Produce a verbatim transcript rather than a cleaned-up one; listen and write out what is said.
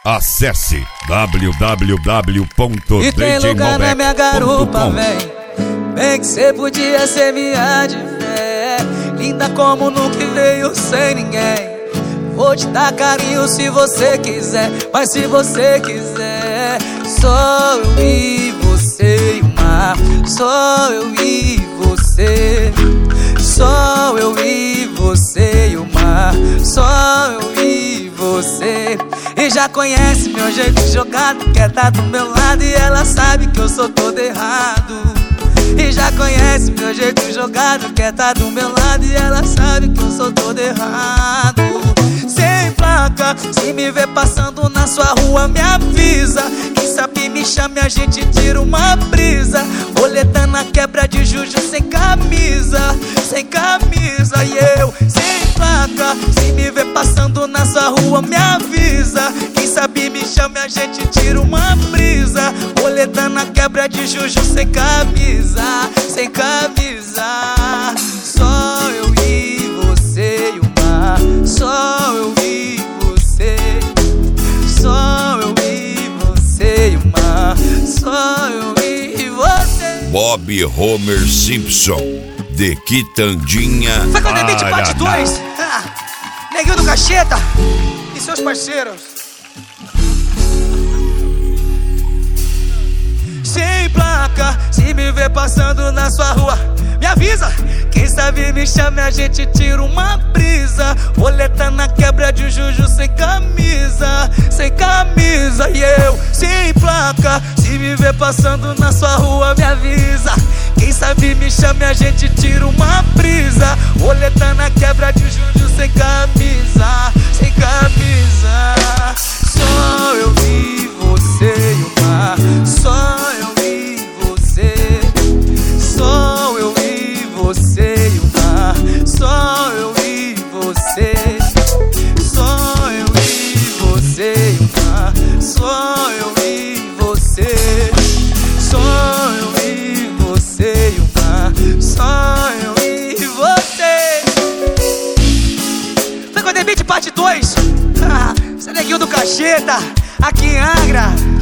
Acesse w w w ponto e tem lugar na minha garupa, vem. Bem que cê podia ser minha de fé, linda como nunca veio sem ninguém. Vou te dar carinho se você quiser, mas se você quiser, só eu e você e o mar. Só eu e você, só eu e você e o mar. Só eu e você. E já conhece meu jeito jogado, quer tá do meu lado e ela sabe que eu sou todo errado. E já conhece meu jeito jogado, quer tá do meu lado e ela sabe que eu sou todo errado. Sem placa, se me ver passando na sua rua me avisa. Quem sabe me chame, a gente tira uma brisa. Boleta na quebra de juju sem camisa, sem camisa. E eu sem placa, se me ver passando na sua rua me avisa. Quem sabe me chame, a gente tira uma brisa. Boleta na quebra de juju sem camisa, sem camisa. Só eu e você e o mar. Só eu e você, só eu e você e o mar. Só eu e você. Bob Homer Simpson, de Quitandinha, Foi com o Debate parte dois. Ah, Neguinho do Cacheta e seus parceiros. Sem placa, se me ver passando na sua rua me avisa. Quem sabe me chame, a gente tira uma brisa. Boleta na quebra de juju sem camisa, sem camisa. E eu sem placa, se me ver passando na sua rua me avisa. Quem sabe me chame, a gente tira uma brisa. Boleta na quebra de juju sem camisa, sem camisa. Só eu vi você e o mar. Só eu vi você, só eu vi você e o mar. Só eu vi você, só eu vi você e o mar. Só eu vi você, só eu vi você e o mar. Só eu vi você. Foi com o Debate parte dois. Esse é Neguinho do Cacheta, aqui em Angra.